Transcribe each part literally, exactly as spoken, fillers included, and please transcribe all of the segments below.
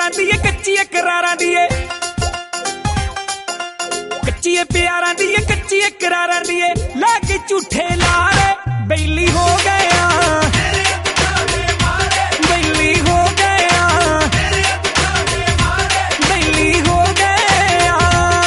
प्यारां दी ए कच्ची करारां दी ए कच्ची प्यारां दी ए कच्ची करारां दी ए लाके झूठे लारे बैली हो गया बैली हो गया बैली हो गया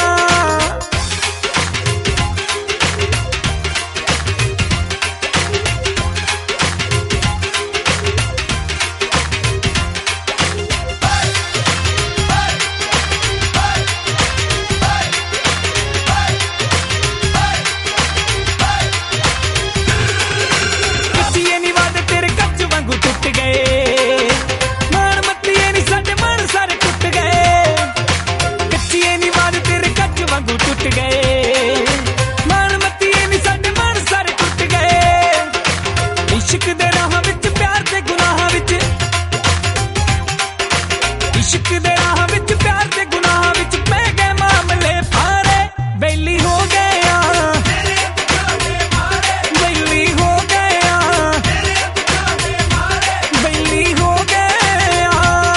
इश्क दे राह विच प्यार दे गुनाह विच पै गए मामले फारे बैली हो गया बैली हो गया बैली हो गया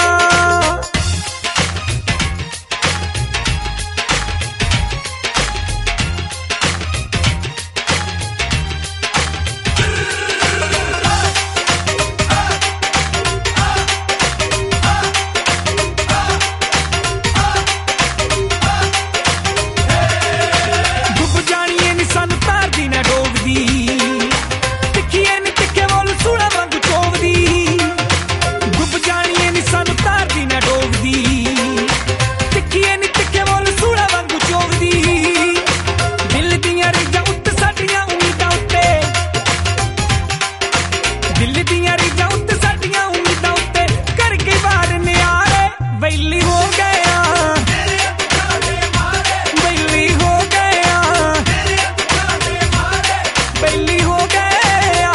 बैली हो गया बैली हो गया बैली हो गया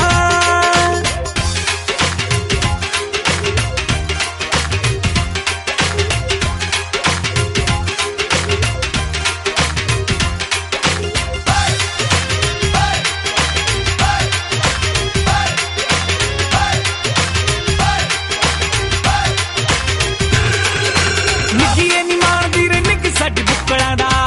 निकी नी मारदी रे निक साडी बुकड़ा दा